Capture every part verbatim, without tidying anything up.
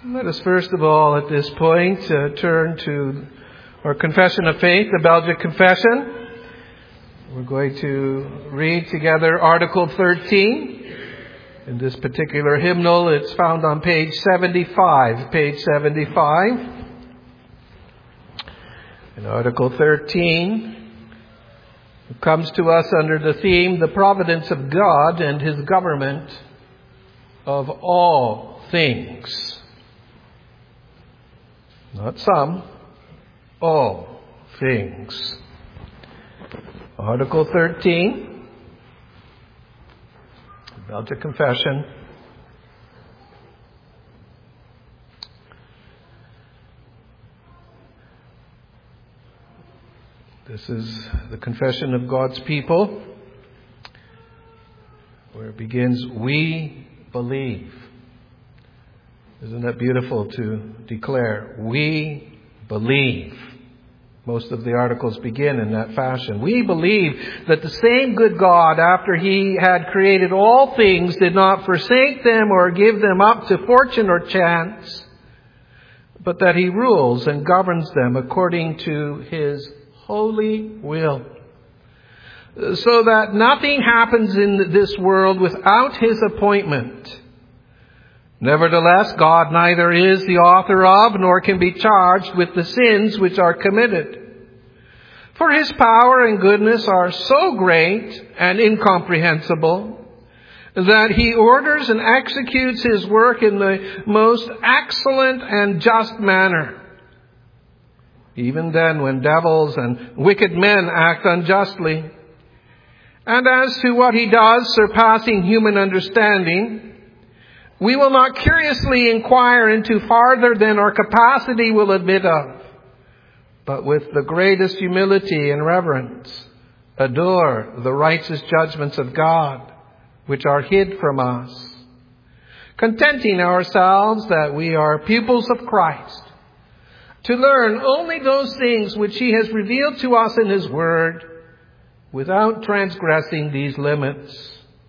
Let us first of all at this point uh, turn to our Confession of Faith, the Belgic Confession. We're going to read together Article thirteen. In this particular hymnal, it's found on page seventy-five. Page seventy-five. In Article thirteen, it comes to us under the theme, the providence of God and His government of all things. Not some, all things. Article thirteen, Belgic Confession. This is the confession of God's people, where it begins, we believe. Isn't that beautiful to declare? We believe. Most of the articles begin in that fashion. We believe that the same good God, after He had created all things, did not forsake them or give them up to fortune or chance, but that He rules and governs them according to His holy will, so that nothing happens in this world without His appointment. Nevertheless, God neither is the author of, nor can be charged with the sins which are committed. For His power and goodness are so great and incomprehensible that He orders and executes His work in the most excellent and just manner. Even then, when devils and wicked men act unjustly, and as to what He does, surpassing human understanding, we will not curiously inquire into farther than our capacity will admit of, but with the greatest humility and reverence, adore the righteous judgments of God, which are hid from us, contenting ourselves that we are pupils of Christ, to learn only those things which He has revealed to us in His Word, without transgressing these limits.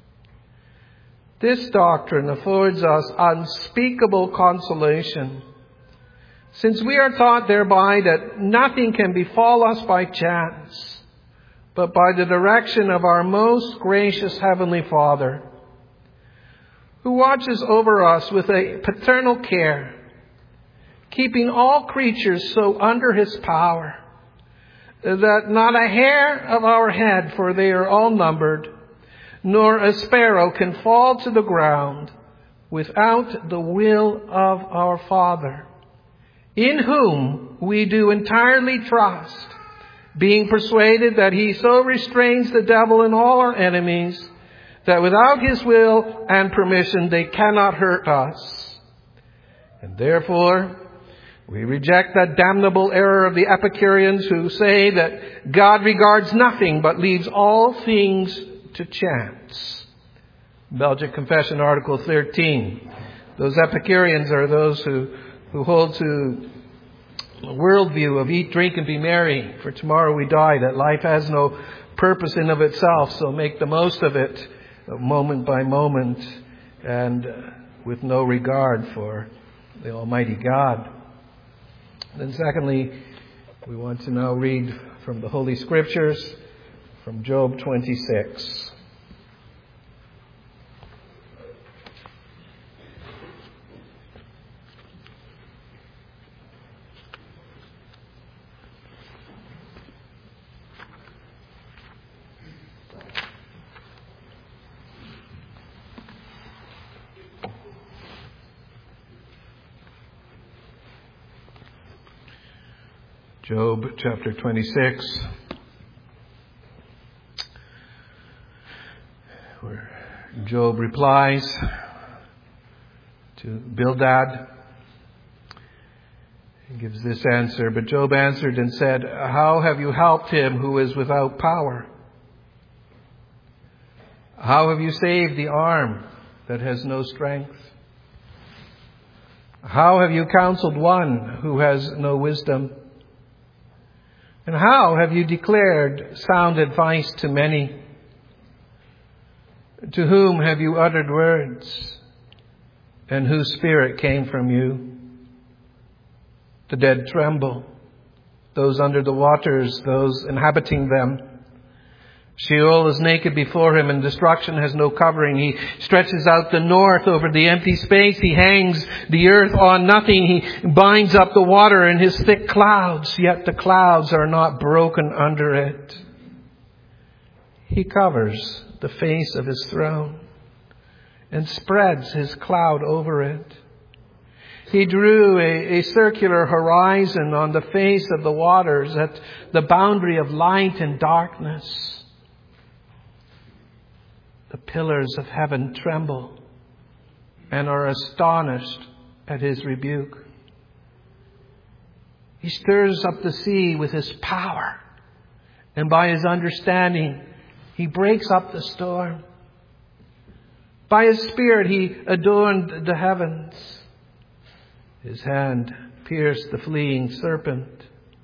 This doctrine affords us unspeakable consolation, since we are taught thereby that nothing can befall us by chance, but by the direction of our most gracious Heavenly Father, who watches over us with a paternal care, keeping all creatures so under His power, that not a hair of our head, for they are all numbered, nor a sparrow can fall to the ground without the will of our Father, in whom we do entirely trust, being persuaded that He so restrains the devil and all our enemies, that without His will and permission they cannot hurt us. And therefore, we reject that damnable error of the Epicureans who say that God regards nothing but leaves all things to chance. Belgic Confession, Article thirteen. Those Epicureans are those who, who hold to a worldview of eat, drink, and be merry, for tomorrow we die, that life has no purpose in of itself, so make the most of it moment by moment and with no regard for the Almighty God. Then secondly, we want to now read from the Holy Scriptures, from Job twenty-six. Job chapter twenty-six, where Job replies to Bildad. He gives this answer, but Job answered and said, how have you helped him who is without power? How have you saved the arm that has no strength? How have you counseled one who has no wisdom? And how have you declared sound advice to many? To whom have you uttered words, and whose spirit came from you? The dead tremble, those under the waters, those inhabiting them. Sheol is naked before him, and destruction has no covering. He stretches out the north over the empty space. He hangs the earth on nothing. He binds up the water in his thick clouds, yet the clouds are not broken under it. He covers the face of his throne and spreads his cloud over it. He drew a, a circular horizon on the face of the waters at the boundary of light and darkness. The pillars of heaven tremble and are astonished at his rebuke. He stirs up the sea with his power, and by his understanding, he breaks up the storm. By his Spirit, he adorned the heavens. His hand pierced the fleeing serpent.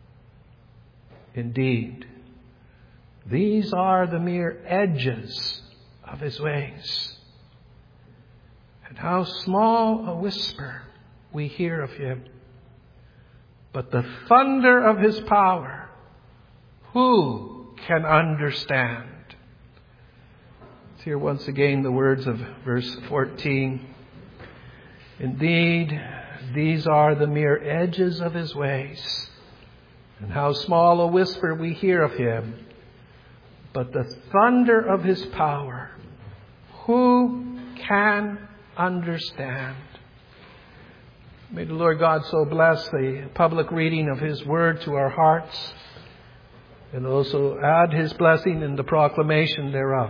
Indeed, these are the mere edges of his ways. And how small a whisper we hear of him. But the thunder of his power, who can understand? Let's hear once again the words of verse fourteen. Indeed, these are the mere edges of his ways. And how small a whisper we hear of him. But the thunder of his power, who can understand? May the Lord God so bless the public reading of his word to our hearts, and also add his blessing in the proclamation thereof.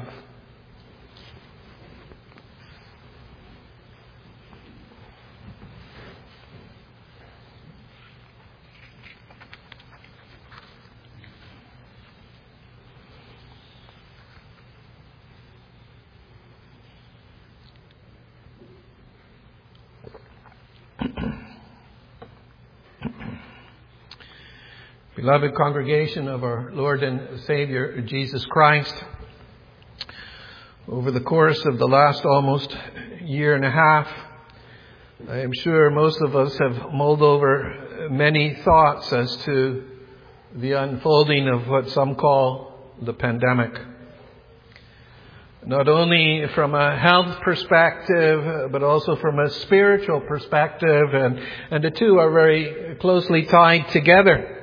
Beloved congregation of our Lord and Savior Jesus Christ, over the course of the last almost year and a half, I am sure most of us have mulled over many thoughts as to the unfolding of what some call the pandemic. Not only from a health perspective, but also from a spiritual perspective, and, and the two are very closely tied together.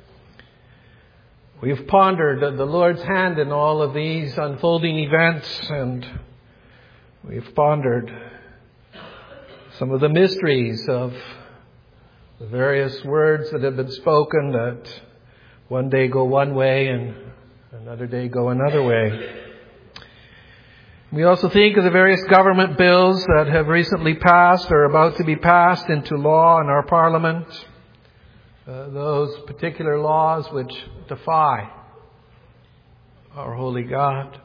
We've pondered the Lord's hand in all of these unfolding events, and we've pondered some of the mysteries of the various words that have been spoken that one day go one way and another day go another way. We also think of the various government bills that have recently passed or are about to be passed into law in our Parliament. Uh, those particular laws which defy our holy God.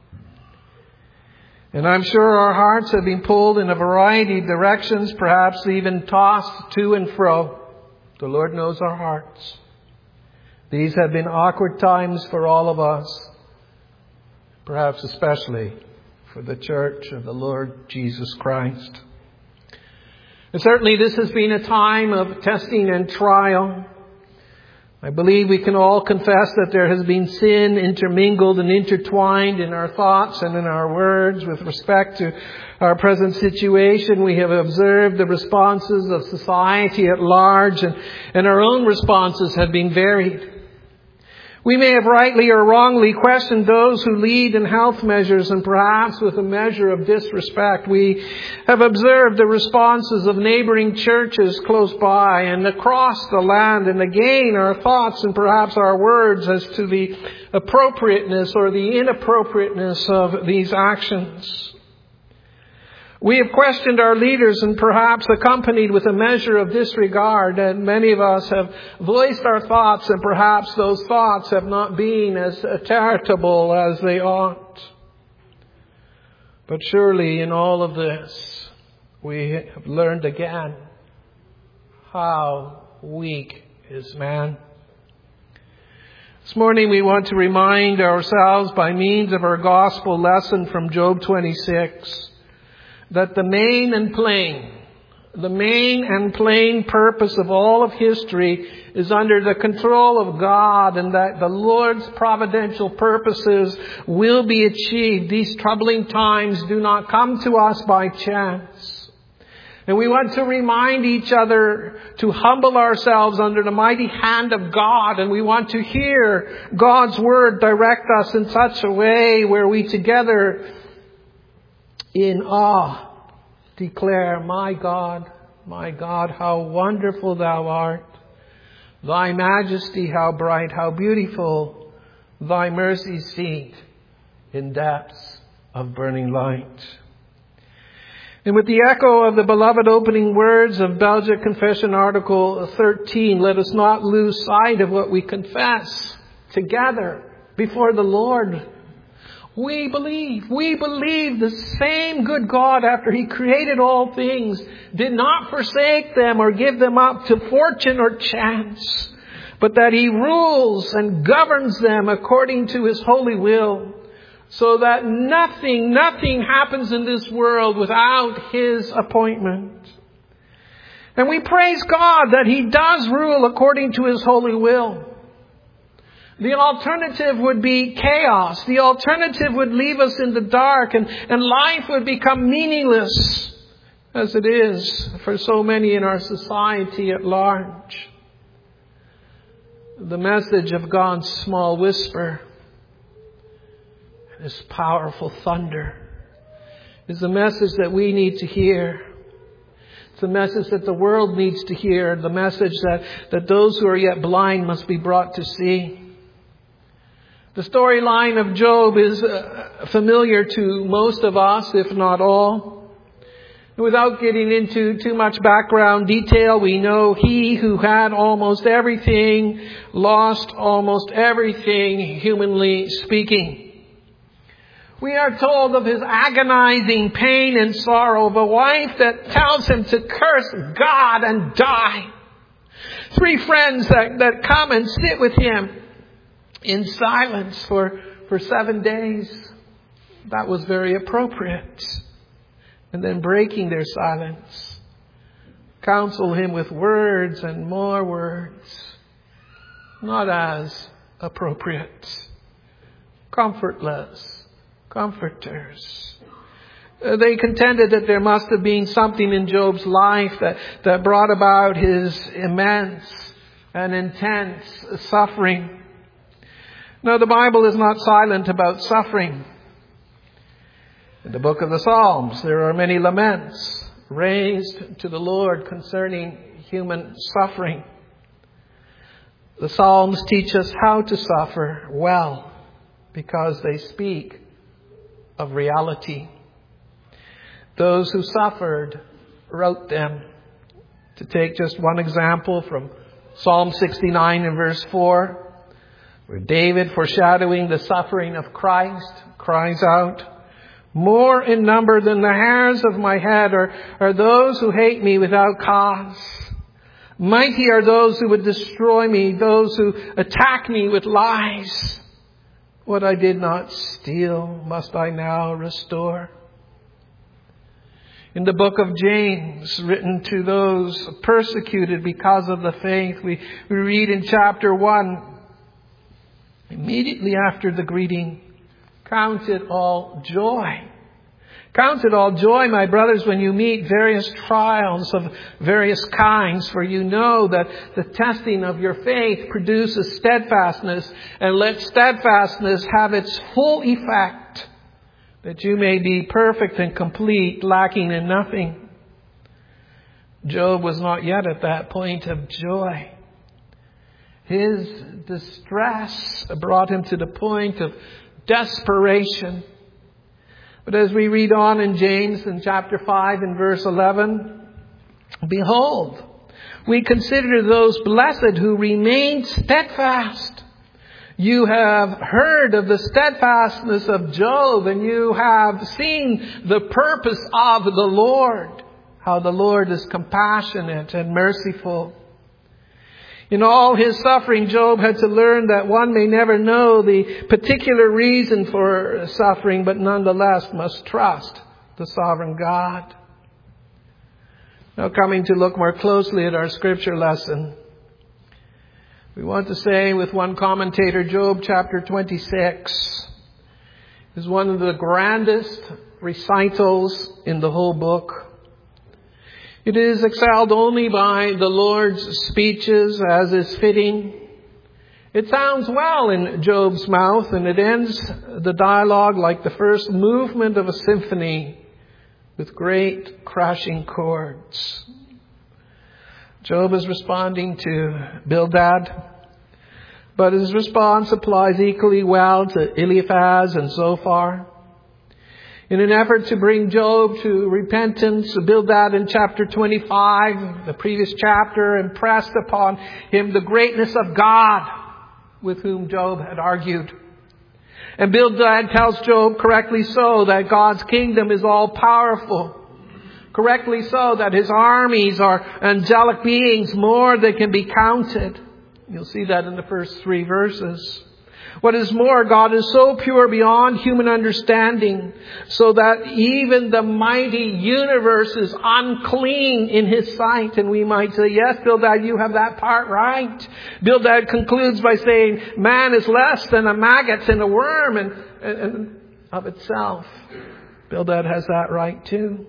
And I'm sure our hearts have been pulled in a variety of directions, perhaps even tossed to and fro. The Lord knows our hearts. These have been awkward times for all of us, perhaps especially for the Church of the Lord Jesus Christ. And certainly this has been a time of testing and trial. I believe we can all confess that there has been sin intermingled and intertwined in our thoughts and in our words with respect to our present situation. We have observed the responses of society at large, and, and our own responses have been varied. We may have rightly or wrongly questioned those who lead in health measures, and perhaps with a measure of disrespect. We have observed the responses of neighboring churches close by and across the land, and again our thoughts and perhaps our words as to the appropriateness or the inappropriateness of these actions. We have questioned our leaders and perhaps accompanied with a measure of disregard, and many of us have voiced our thoughts, and perhaps those thoughts have not been as charitable as they ought. But surely in all of this, we have learned again how weak is man. This morning we want to remind ourselves by means of our gospel lesson from Job twenty-six that the main and plain The main and plain purpose of all of history is under the control of God, and that the Lord's providential purposes will be achieved. These troubling times do not come to us by chance. And we want to remind each other to humble ourselves under the mighty hand of God, and we want to hear God's word direct us in such a way where we together in awe declare, "My God, my God, how wonderful thou art. Thy majesty, how bright, how beautiful. Thy mercy seat in depths of burning light." And with the echo of the beloved opening words of Belgic Confession Article thirteen, let us not lose sight of what we confess together before the Lord. We believe, we believe the same good God, after He created all things, did not forsake them or give them up to fortune or chance, but that He rules and governs them according to His holy will, so that nothing, nothing happens in this world without His appointment. And we praise God that He does rule according to His holy will. The alternative would be chaos. The alternative would leave us in the dark, and, and life would become meaningless, as it is for so many in our society at large. The message of God's small whisper, His powerful thunder, is the message that we need to hear. It's the message that the world needs to hear. The message that, that those who are yet blind must be brought to see. The storyline of Job is uh, familiar to most of us, if not all. Without getting into too much background detail, we know he who had almost everything lost almost everything, humanly speaking. We are told of his agonizing pain and sorrow, of a wife that tells him to curse God and die. Three friends that, that come and sit with him in silence for, for seven days. That was very appropriate. And then breaking their silence, counsel him with words and more words, not as appropriate. Comfortless comforters. Uh, they contended that there must have been something in Job's life that, that brought about his immense and intense suffering. No, the Bible is not silent about suffering. In the book of the Psalms, there are many laments raised to the Lord concerning human suffering. The Psalms teach us how to suffer well because they speak of reality. Those who suffered wrote them. To take just one example from Psalm sixty-nine and verse four, where David, foreshadowing the suffering of Christ, cries out, "More in number than the hairs of my head are, are those who hate me without cause. Mighty are those who would destroy me, those who attack me with lies. What I did not steal, must I now restore?" In the book of James, written to those persecuted because of the faith, we, we read in chapter one, immediately after the greeting, "Count it all joy. Count it all joy, my brothers, when you meet various trials of various kinds, for you know that the testing of your faith produces steadfastness, and let steadfastness have its full effect, that you may be perfect and complete, lacking in nothing." Job was not yet at that point of joy. His distress brought him to the point of desperation. But as we read on in James in chapter five and verse eleven, "Behold, we consider those blessed who remain steadfast. You have heard of the steadfastness of Job, and you have seen the purpose of the Lord, how the Lord is compassionate and merciful." In all his suffering, Job had to learn that one may never know the particular reason for suffering, but nonetheless must trust the sovereign God. Now, coming to look more closely at our scripture lesson, we want to say with one commentator, Job chapter twenty-six is one of the grandest recitals in the whole book. It is excelled only by the Lord's speeches, as is fitting. It sounds well in Job's mouth, and it ends the dialogue like the first movement of a symphony with great crashing chords. Job is responding to Bildad, but his response applies equally well to Eliphaz and Zophar. In an effort to bring Job to repentance, Bildad in chapter twenty-five, the previous chapter, impressed upon him the greatness of God with whom Job had argued. And Bildad tells Job, correctly so, that God's kingdom is all powerful. Correctly so, that his armies are angelic beings, more than can be counted. You'll see that in the first three verses. What is more, God is so pure beyond human understanding, so that even the mighty universe is unclean in His sight. And we might say, yes, Bildad, you have that part right. Bildad concludes by saying, man is less than a maggot and a worm and, and, and of itself. Bildad has that right too.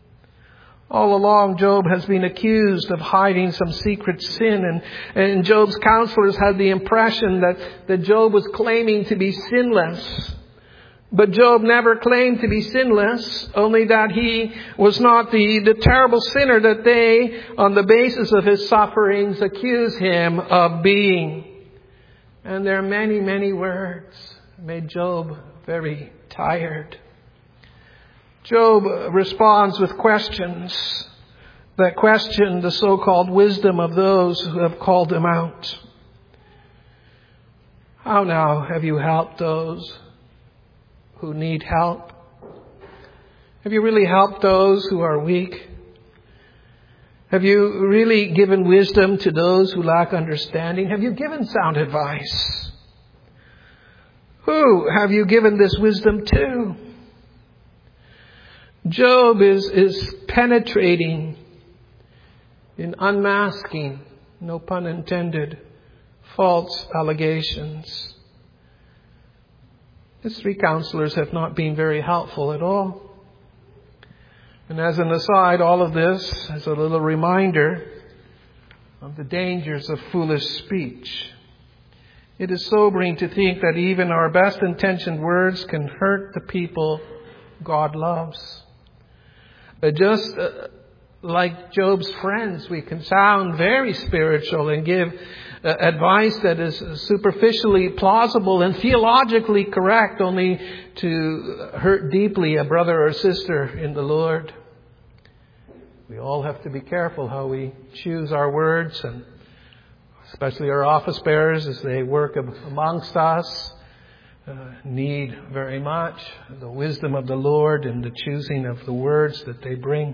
All along, Job has been accused of hiding some secret sin, and, and Job's counselors had the impression that, that Job was claiming to be sinless. But Job never claimed to be sinless, only that he was not the, the terrible sinner that they, on the basis of his sufferings, accuse him of being. And there are many, many words that made Job very tired. Job responds with questions that question the so-called wisdom of those who have called him out. How now have you helped those who need help? Have you really helped those who are weak? Have you really given wisdom to those who lack understanding? Have you given sound advice? Who have you given this wisdom to? Job is, is penetrating in unmasking, no pun intended, false allegations. His three counselors have not been very helpful at all. And as an aside, all of this is a little reminder of the dangers of foolish speech. It is sobering to think that even our best intentioned words can hurt the people God loves. But just uh, like Job's friends, we can sound very spiritual and give uh, advice that is superficially plausible and theologically correct, only to hurt deeply a brother or sister in the Lord. We all have to be careful how we choose our words, and especially our office bearers as they work amongst us. Uh, need very much the wisdom of the Lord in the choosing of the words that they bring.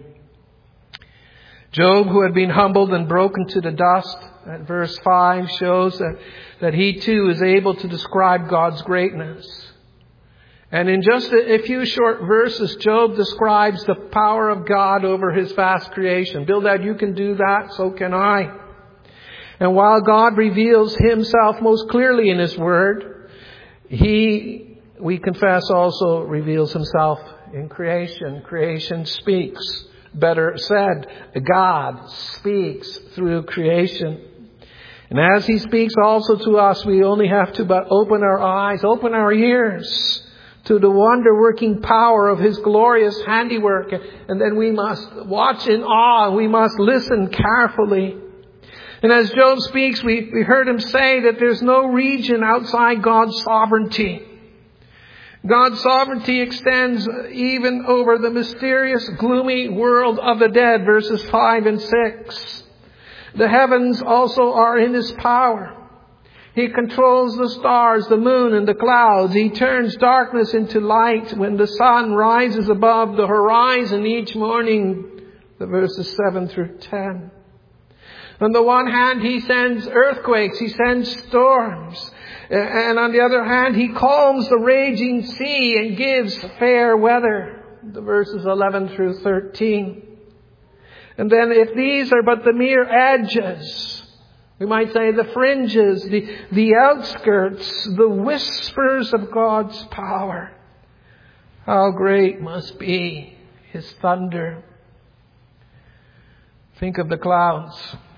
Job, who had been humbled and broken to the dust, at verse five shows that, that he too is able to describe God's greatness. And in just a, a few short verses, Job describes the power of God over His vast creation. Bildad, you can do that, so can I. And while God reveals Himself most clearly in His Word, He, we confess, also reveals Himself in creation. Creation speaks. Better said, God speaks through creation. And as He speaks also to us, we only have to but open our eyes, open our ears to the wonder-working power of His glorious handiwork. And then we must watch in awe. We must listen carefully. And as Job speaks, we, we heard him say that there's no region outside God's sovereignty. God's sovereignty extends even over the mysterious, gloomy world of the dead, verses five and six. The heavens also are in His power. He controls the stars, the moon, and the clouds. He turns darkness into light when the sun rises above the horizon each morning, the verses seven through ten. On the one hand, He sends earthquakes, He sends storms. And on the other hand, He calms the raging sea and gives fair weather. The verses eleven through thirteen. And then if these are but the mere edges, we might say the fringes, the, the outskirts, the whispers of God's power, how great must be His thunder. Think of the clouds.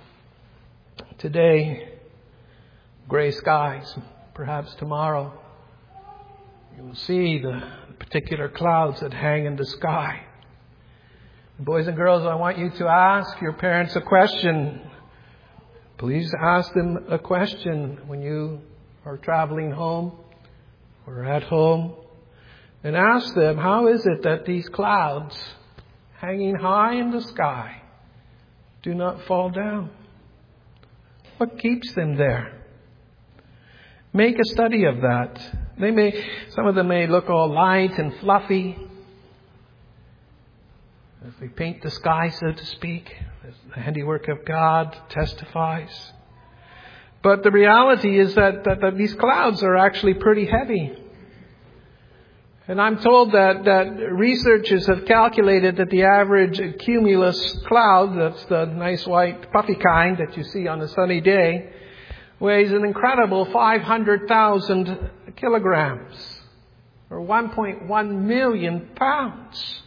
Today, gray skies. Perhaps tomorrow, you will see the particular clouds that hang in the sky. Boys and girls, I want you to ask your parents a question. Please ask them a question when you are traveling home or at home. And ask them, how is it that these clouds hanging high in the sky do not fall down? What keeps them there? Make a study of that. They may, some of them may look all light and fluffy, as they paint the sky, so to speak, as the handiwork of God testifies. But the reality is that, that, that these clouds are actually pretty heavy. And I'm told that, that researchers have calculated that the average cumulus cloud, that's the nice white puffy kind that you see on a sunny day, weighs an incredible five hundred thousand kilograms, or one point one million pounds.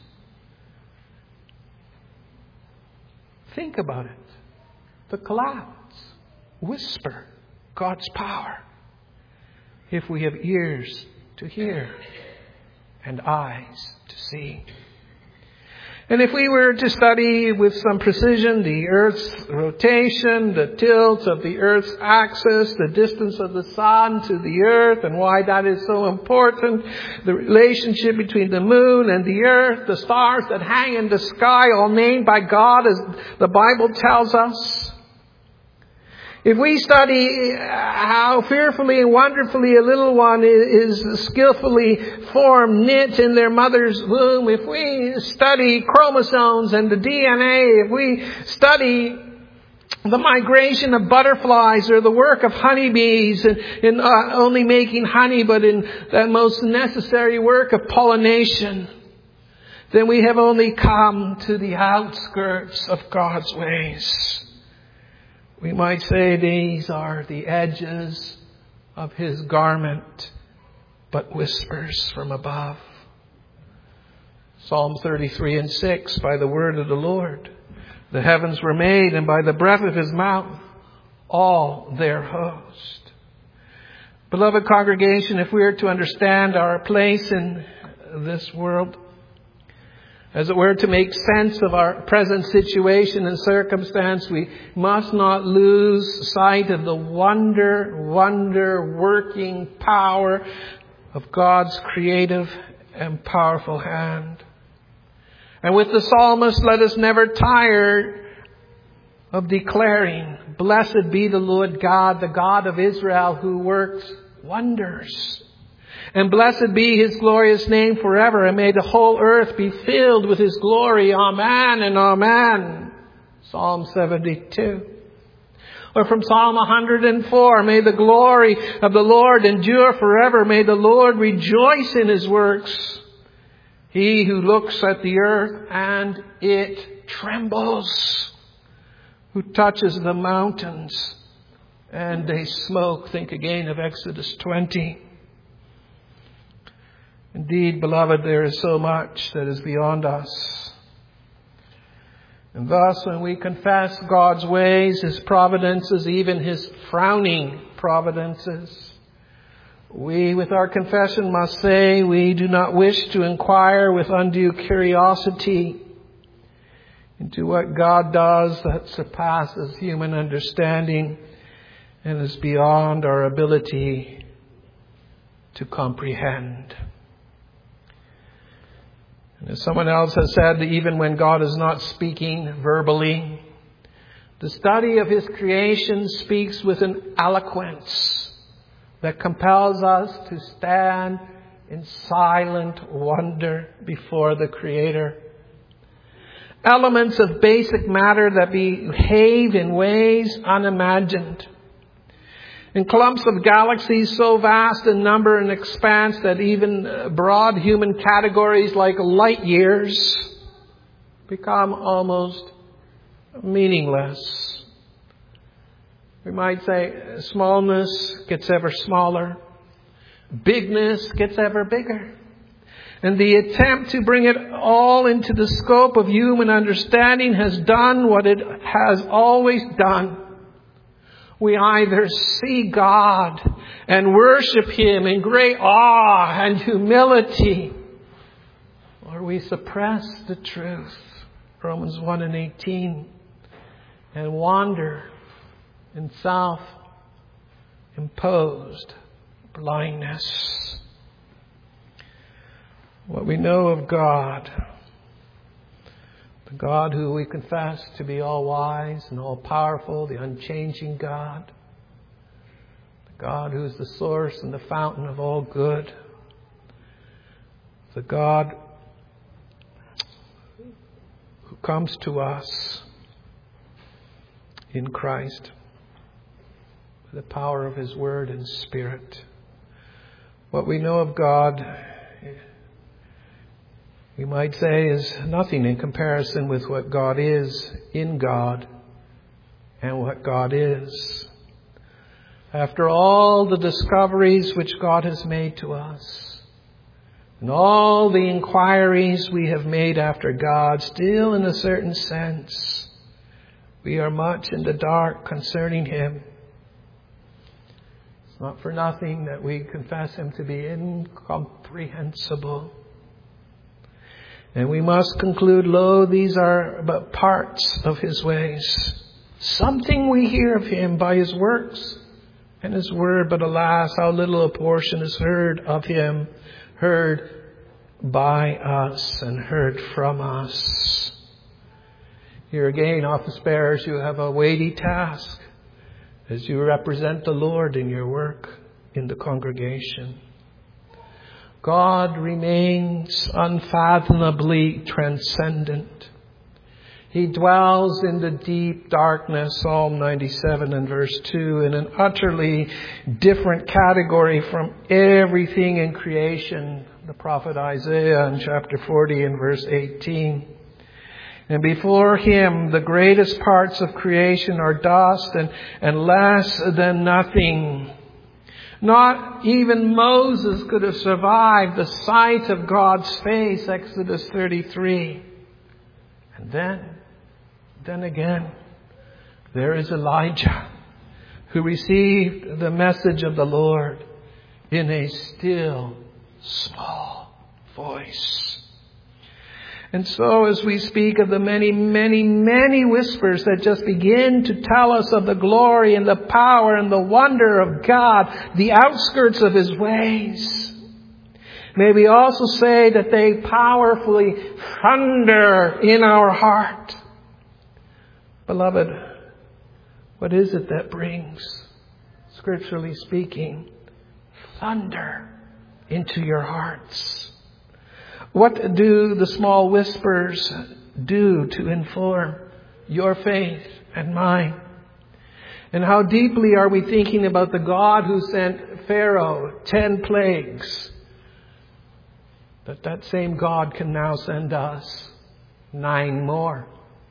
Think about it. The clouds whisper God's power if we have ears to hear and eyes to see. And if we were to study with some precision the Earth's rotation, the tilt of the Earth's axis, the distance of the sun to the Earth and why that is so important, the relationship between the moon and the Earth, the stars that hang in the sky, all named by God as the Bible tells us. If we study how fearfully and wonderfully a little one is skillfully formed, knit in their mother's womb, if we study chromosomes and the D N A, if we study the migration of butterflies or the work of honeybees in, in not only making honey but in that most necessary work of pollination, then we have only come to the outskirts of God's ways. We might say these are the edges of His garment, but whispers from above. Psalm thirty-three and six, by the word of the Lord, the heavens were made, and by the breath of His mouth, all their host. Beloved congregation, if we are to understand our place in this world, as it were, to make sense of our present situation and circumstance, we must not lose sight of the wonder, wonder working power of God's creative and powerful hand. And with the psalmist, let us never tire of declaring, "Blessed be the Lord God, the God of Israel, who works wonders. And blessed be His glorious name forever. And may the whole earth be filled with His glory. Amen and amen." Psalm seventy-two. Or from Psalm one hundred four, "May the glory of the Lord endure forever. May the Lord rejoice in His works. He who looks at the earth and it trembles, who touches the mountains and they smoke." Think again of Exodus twenty. Indeed, beloved, there is so much that is beyond us. And thus, when we confess God's ways, His providences, even His frowning providences, we, with our confession, must say we do not wish to inquire with undue curiosity into what God does that surpasses human understanding and is beyond our ability to comprehend. And as someone else has said, even when God is not speaking verbally, the study of His creation speaks with an eloquence that compels us to stand in silent wonder before the Creator. Elements of basic matter that behave in ways unimagined. In clumps of galaxies so vast in number and expanse that even broad human categories like light years become almost meaningless. We might say smallness gets ever smaller. Bigness gets ever bigger. And the attempt to bring it all into the scope of human understanding has done what it has always done. We either see God and worship Him in great awe and humility, or we suppress the truth, Romans one and eighteen, and wander in self-imposed blindness. What we know of God, the God who we confess to be all-wise and all-powerful, the unchanging God, the God who is the source and the fountain of all good, the God who comes to us in Christ with the power of His Word and Spirit. What we know of God, we might say, is nothing in comparison with what God is in God and what God is. After all the discoveries which God has made to us, and all the inquiries we have made after God, still in a certain sense, we are much in the dark concerning Him. It's not for nothing that we confess Him to be incomprehensible. And we must conclude, lo, these are but parts of His ways. Something we hear of Him by His works and His word, but alas, how little a portion is heard of Him, heard by us and heard from us. Here again, office bearers, you have a weighty task as you represent the Lord in your work in the congregation. God remains unfathomably transcendent. He dwells in the deep darkness, Psalm ninety-seven and verse two, in an utterly different category from everything in creation. The prophet Isaiah in chapter forty and verse eighteen. And before Him, the greatest parts of creation are dust and, and less than nothing. Not even Moses could have survived the sight of God's face, Exodus thirty-three. And then, then again, there is Elijah, who received the message of the Lord in a still, small voice. And so as we speak of the many, many, many whispers that just begin to tell us of the glory and the power and the wonder of God, the outskirts of His ways, may we also say that they powerfully thunder in our heart. Beloved, what is it that brings, scripturally speaking, thunder into your hearts? What do the small whispers do to inform your faith and mine? And how deeply are we thinking about the God who sent Pharaoh ten plagues, that that same God can now send us nine more?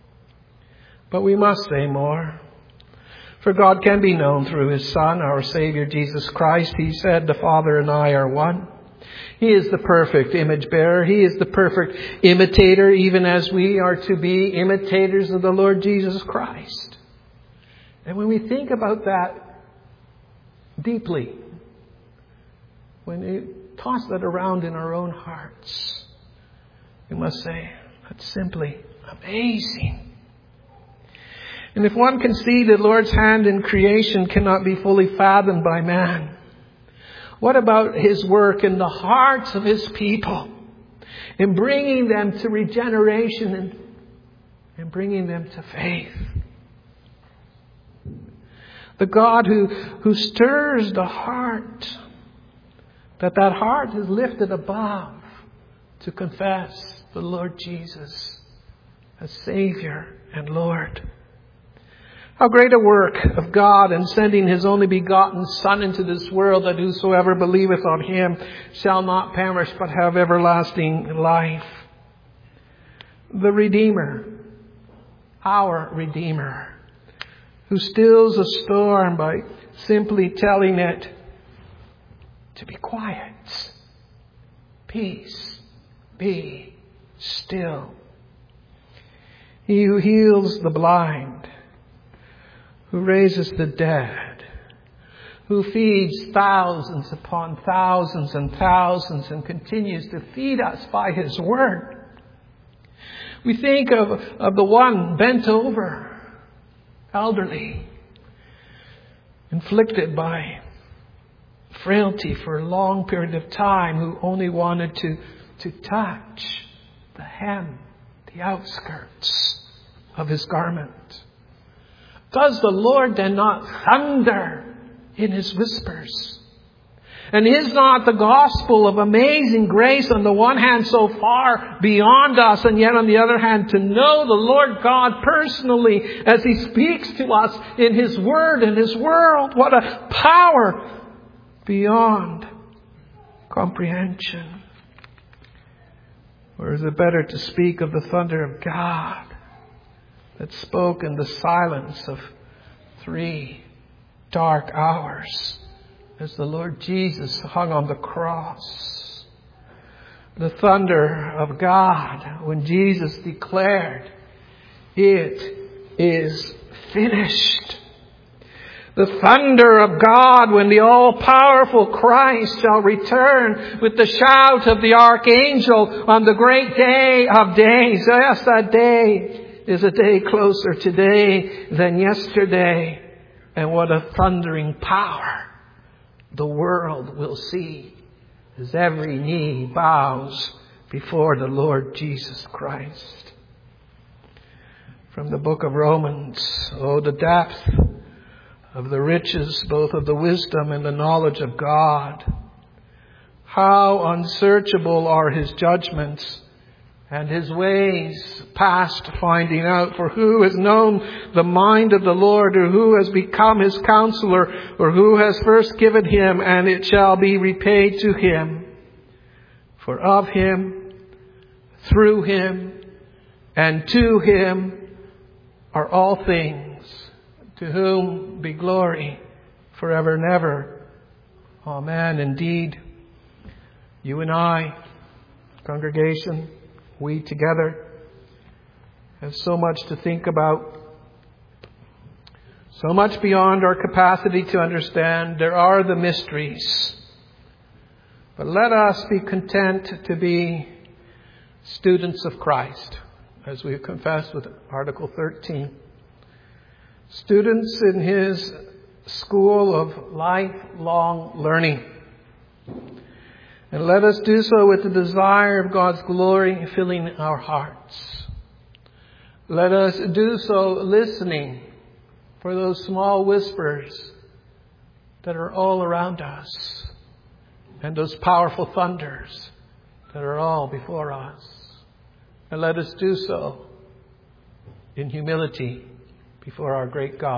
But we must say more. For God can be known through His Son, our Savior Jesus Christ. He said, the Father and I are one. He is the perfect image bearer. He is the perfect imitator, even as we are to be imitators of the Lord Jesus Christ. And when we think about that deeply, when we toss that around in our own hearts, we must say, that's simply amazing. And if one can see the Lord's hand in creation cannot be fully fathomed by man, what about His work in the hearts of His people, in bringing them to regeneration and, and bringing them to faith? The God who, who stirs the heart, that that heart is lifted above to confess the Lord Jesus as Savior and Lord. How great a work of God in sending His only begotten Son into this world, that whosoever believeth on Him shall not perish but have everlasting life. The Redeemer. our Redeemer, who stills a storm by simply telling it to be quiet. Peace, be still. He who heals the blind, who raises the dead, who feeds thousands upon thousands and thousands and continues to feed us by His Word. We think of, of the one bent over, elderly, inflicted by frailty for a long period of time, who only wanted to, to touch the hem, the outskirts of His garment. Does the Lord then not thunder in His whispers? And is not the gospel of amazing grace on the one hand so far beyond us, and yet on the other hand to know the Lord God personally as He speaks to us in His Word and His world? What a power beyond comprehension. Or is it better to speak of the thunder of God that spoke in the silence of three dark hours as the Lord Jesus hung on the cross? The thunder of God when Jesus declared, "It is finished." The thunder of God when the all-powerful Christ shall return with the shout of the archangel on the great day of days. Yes, that day is a day closer today than yesterday. And what a thundering power the world will see as every knee bows before the Lord Jesus Christ. From the book of Romans, oh, the depth of the riches, both of the wisdom and the knowledge of God. How unsearchable are His judgments and His ways past finding out. For who has known the mind of the Lord, or who has become His counselor, or who has first given Him, and it shall be repaid to him? For of Him, through Him, and to Him are all things, to whom be glory forever and ever. Amen. Indeed, you and I, congregation, we together have so much to think about, so much beyond our capacity to understand. There are the mysteries. But let us be content to be students of Christ, as we have confessed with Article thirteen. Students in His school of lifelong learning. And let us do so with the desire of God's glory filling our hearts. Let us do so listening for those small whispers that are all around us, and those powerful thunders that are all before us. And let us do so in humility before our great God.